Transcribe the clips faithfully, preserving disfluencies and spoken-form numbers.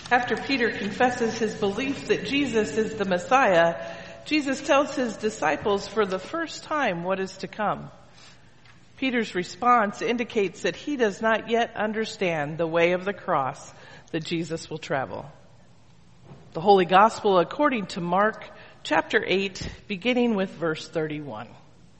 After Peter confesses his belief that Jesus is the Messiah, Jesus tells his disciples for the first time what is to come. Peter's response indicates that he does not yet understand the way of the cross that Jesus will travel. The Holy Gospel according to Mark chapter eight, beginning with verse thirty-one.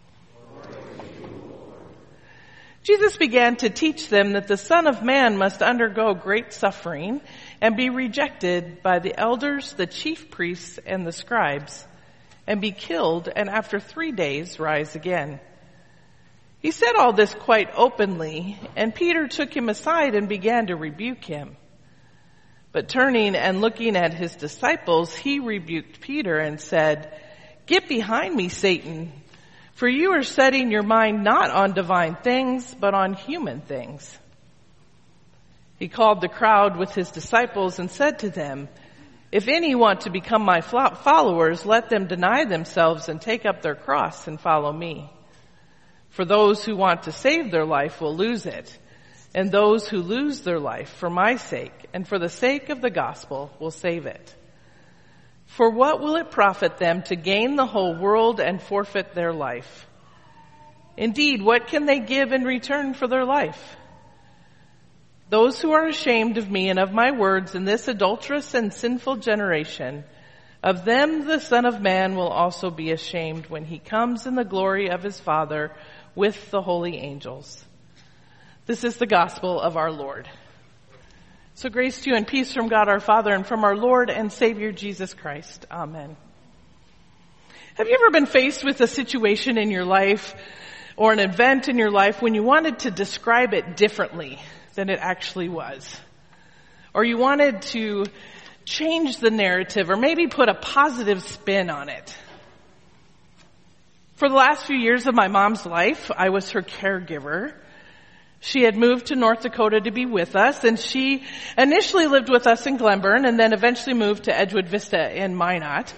Jesus began to teach them that the Son of Man must undergo great suffering and be rejected by the elders, the chief priests, and the scribes, and be killed, and after three days rise again. He said all this quite openly, and Peter took him aside and began to rebuke him. But turning and looking at his disciples, he rebuked Peter and said, "Get behind me, Satan, for you are setting your mind not on divine things, but on human things." He called the crowd with his disciples and said to them, "If any want to become my followers, let them deny themselves and take up their cross and follow me. For those who want to save their life will lose it, and those who lose their life for my sake and for the sake of the gospel will save it. For what will it profit them to gain the whole world and forfeit their life? Indeed, what can they give in return for their life? Those who are ashamed of me and of my words in this adulterous and sinful generation, of them the Son of Man will also be ashamed when he comes in the glory of his Father with the holy angels." This is the gospel of our Lord. So grace to you and peace from God our Father and from our Lord and Savior Jesus Christ. Amen. Have you ever been faced with a situation in your life or an event in your life when you wanted to describe it differently than it actually was? Or you wanted to change the narrative or maybe put a positive spin on it? For the last few years of my mom's life, I was her caregiver. She had moved to North Dakota to be with us, and she initially lived with us in Glenburn and then eventually moved to Edgewood Vista in Minot.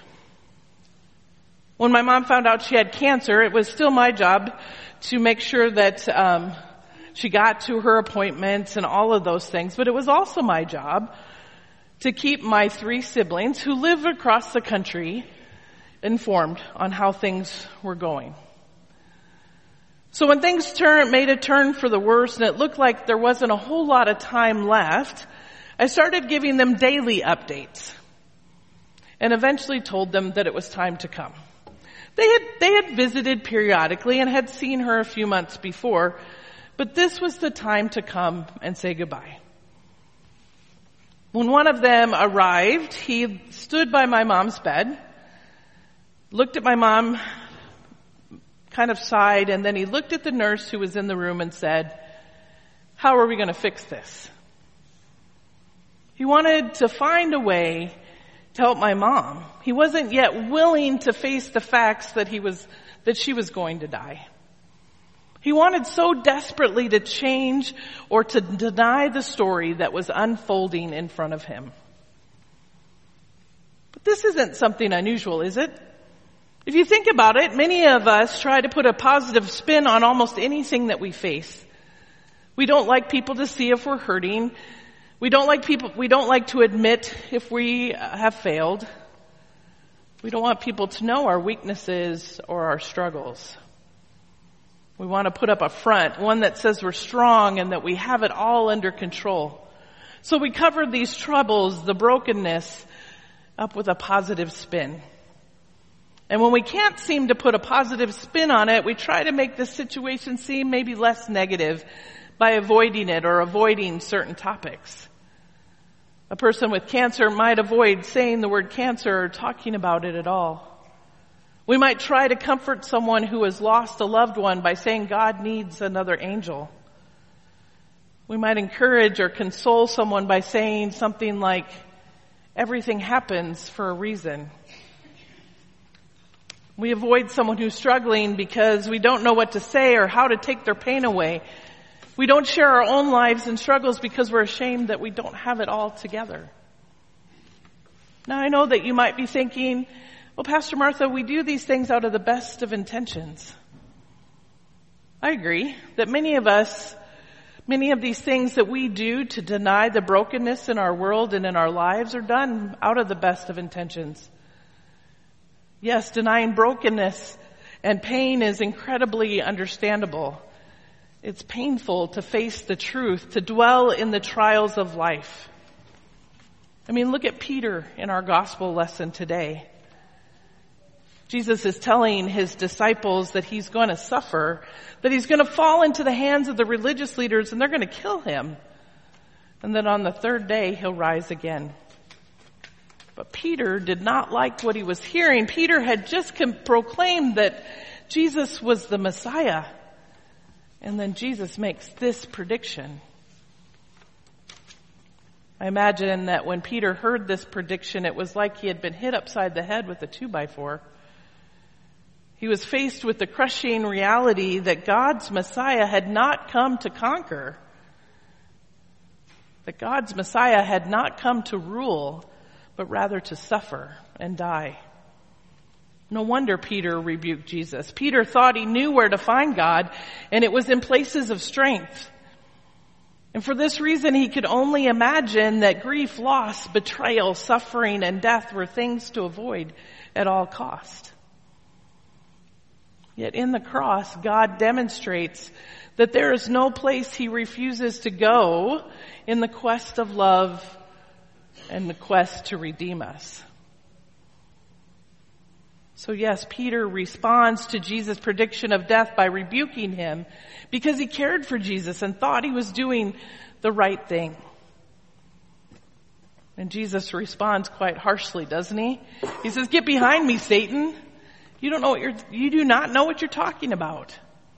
When my mom found out she had cancer, it was still my job to make sure that um, she got to her appointments and all of those things, but it was also my job to keep my three siblings who live across the country informed on how things were going. So when things turned, made a turn for the worse and it looked like there wasn't a whole lot of time left, I started giving them daily updates and eventually told them that it was time to come. They had, they had visited periodically and had seen her a few months before, but this was the time to come and say goodbye. When one of them arrived, he stood by my mom's bed, looked at my mom, kind of sighed, and then he looked at the nurse who was in the room and said, "How are we going to fix this?" He wanted to find a way to help my mom. He wasn't yet willing to face the facts that he was, that she was going to die. He wanted so desperately to change or to deny the story that was unfolding in front of him. But this isn't something unusual, is it? If you think about it, many of us try to put a positive spin on almost anything that we face. We don't like people to see if we're hurting. We don't like people, we don't like to admit if we have failed. We don't want people to know our weaknesses or our struggles. We want to put up a front, one that says we're strong and that we have it all under control. So we cover these troubles, the brokenness, up with a positive spin. And when we can't seem to put a positive spin on it, we try to make the situation seem maybe less negative by avoiding it or avoiding certain topics. A person with cancer might avoid saying the word cancer or talking about it at all. We might try to comfort someone who has lost a loved one by saying God needs another angel. We might encourage or console someone by saying something like, "Everything happens for a reason." We avoid someone who's struggling because we don't know what to say or how to take their pain away. We don't share our own lives and struggles because we're ashamed that we don't have it all together. Now, I know that you might be thinking, well, Pastor Martha, we do these things out of the best of intentions. I agree that many of us Many of these things that we do to deny the brokenness in our world and in our lives are done out of the best of intentions. Yes, denying brokenness and pain is incredibly understandable. It's painful to face the truth, to dwell in the trials of life. I mean, look at Peter in our gospel lesson today. Jesus is telling his disciples that he's going to suffer, that he's going to fall into the hands of the religious leaders and they're going to kill him. And then on the third day, he'll rise again. But Peter did not like what he was hearing. Peter had just com- proclaimed that Jesus was the Messiah. And then Jesus makes this prediction. I imagine that when Peter heard this prediction, it was like he had been hit upside the head with a two by four. He was faced with the crushing reality that God's Messiah had not come to conquer. That God's Messiah had not come to rule, but rather to suffer and die. No wonder Peter rebuked Jesus. Peter thought he knew where to find God, and it was in places of strength. And for this reason, he could only imagine that grief, loss, betrayal, suffering, and death were things to avoid at all cost. Yet in the cross, God demonstrates that there is no place he refuses to go in the quest of love and the quest to redeem us. So yes, Peter responds to Jesus' prediction of death by rebuking him because he cared for Jesus and thought he was doing the right thing. And Jesus responds quite harshly, doesn't he? He says, "Get behind me, Satan. You don't know what you're, you do not know what you're talking about."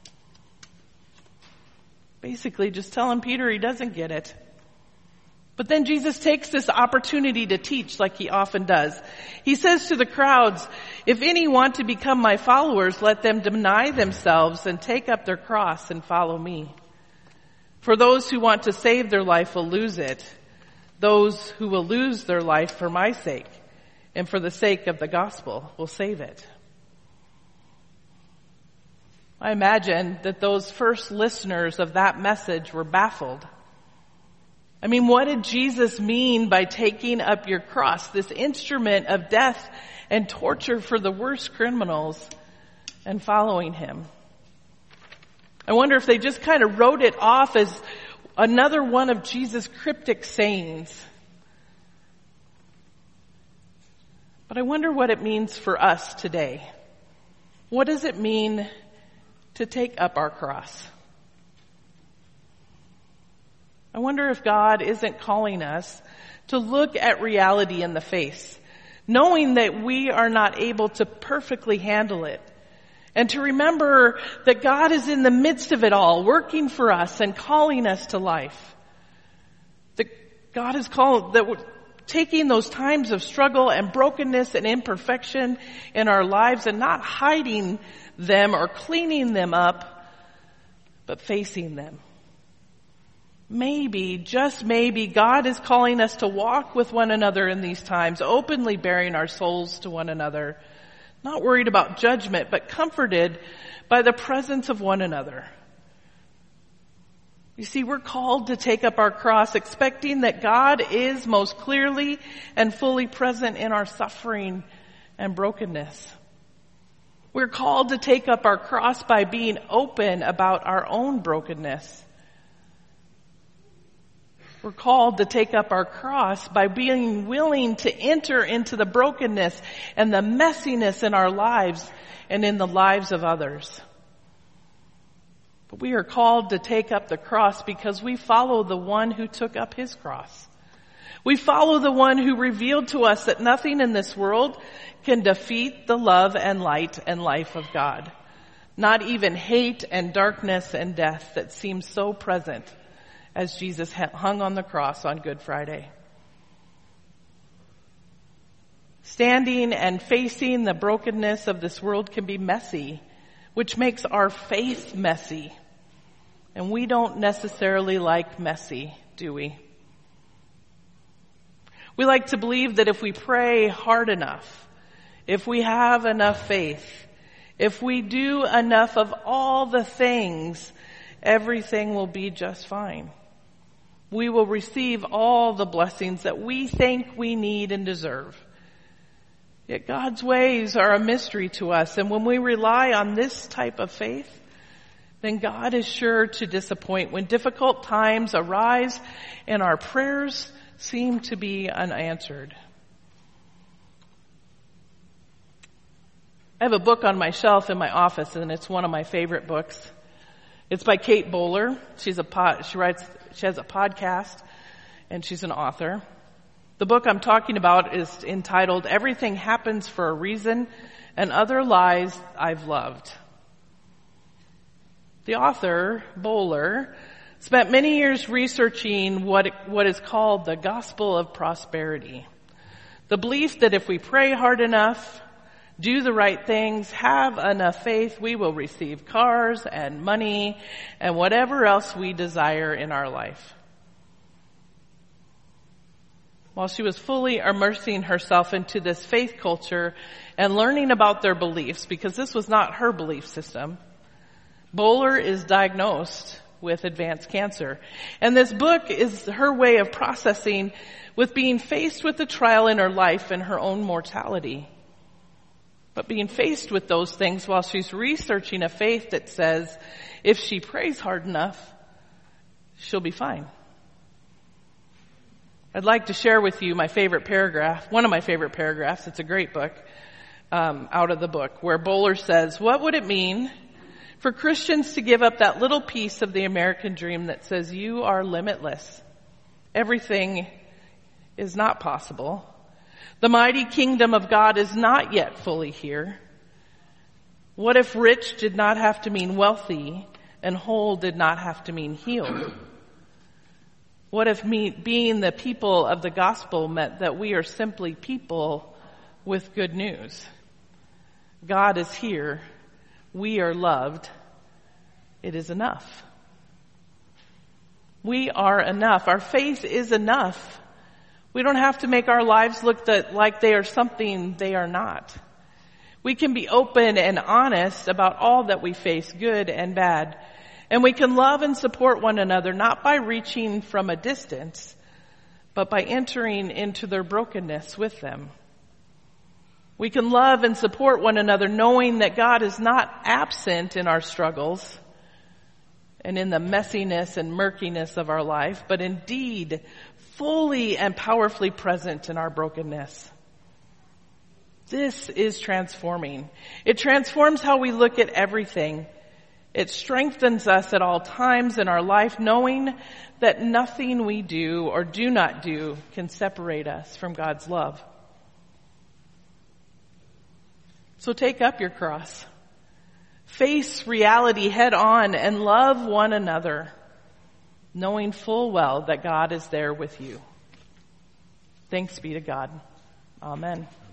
Basically just telling Peter he doesn't get it. But then Jesus takes this opportunity to teach like he often does. He says to the crowds, "If any want to become my followers, let them deny themselves and take up their cross and follow me. For those who want to save their life will lose it. Those who will lose their life for my sake and for the sake of the gospel will save it." I imagine that those first listeners of that message were baffled. I mean, what did Jesus mean by taking up your cross, this instrument of death and torture for the worst criminals, and following him? I wonder if they just kind of wrote it off as another one of Jesus' cryptic sayings. But I wonder what it means for us today. What does it mean to take up our cross? I wonder if God isn't calling us to look at reality in the face, knowing that we are not able to perfectly handle it, and to remember that God is in the midst of it all, working for us and calling us to life. That God is called, that we're taking those times of struggle and brokenness and imperfection in our lives and not hiding them or cleaning them up, but facing them. Maybe, just maybe, God is calling us to walk with one another in these times, openly bearing our souls to one another, not worried about judgment, but comforted by the presence of one another. You see, we're called to take up our cross, expecting that God is most clearly and fully present in our suffering and brokenness. We're called to take up our cross by being open about our own brokenness. We're called to take up our cross by being willing to enter into the brokenness and the messiness in our lives and in the lives of others. But we are called to take up the cross because we follow the one who took up his cross. We follow the one who revealed to us that nothing in this world can defeat the love and light and life of God. Not even hate and darkness and death that seem so present as Jesus hung on the cross on Good Friday. Standing and facing the brokenness of this world can be messy, which makes our faith messy. And we don't necessarily like messy, do we? We like to believe that if we pray hard enough, if we have enough faith, if we do enough of all the things, everything will be just fine. We will receive all the blessings that we think we need and deserve. Yet God's ways are a mystery to us, and when we rely on this type of faith, then God is sure to disappoint when difficult times arise and our prayers seem to be unanswered. I have a book on my shelf in my office, and it's one of my favorite books. It's by Kate Bowler. She's a pod, she writes, she has a podcast, and she's an author. The book I'm talking about is entitled Everything Happens for a Reason and Other Lies I've Loved. The author, Bowler, spent many years researching what, what is called the gospel of prosperity. The belief that if we pray hard enough, do the right things, have enough faith, we will receive cars and money and whatever else we desire in our life. While she was fully immersing herself into this faith culture and learning about their beliefs, because this was not her belief system, Bowler is diagnosed with advanced cancer. And this book is her way of processing with being faced with the trial in her life and her own mortality. But being faced with those things while she's researching a faith that says if she prays hard enough, she'll be fine. I'd like to share with you my favorite paragraph, one of my favorite paragraphs. It's a great book, um, out of the book, where Bowler says, what would it mean for Christians to give up that little piece of the American dream that says you are limitless? Everything is not possible. The mighty kingdom of God is not yet fully here. What if rich did not have to mean wealthy and whole did not have to mean healed? What if me, being the people of the gospel meant that we are simply people with good news? God is here. We are loved. It is enough. We are enough. Our faith is enough. We don't have to make our lives look that, like they are something they are not. We can be open and honest about all that we face, good and bad. And we can love and support one another, not by reaching from a distance, but by entering into their brokenness with them. We can love and support one another knowing that God is not absent in our struggles and in the messiness and murkiness of our life, but indeed fully and powerfully present in our brokenness. This is transforming. It transforms how we look at everything. It strengthens us at all times in our life, knowing that nothing we do or do not do can separate us from God's love. So take up your cross. Face reality head on and love one another, knowing full well that God is there with you. Thanks be to God. Amen.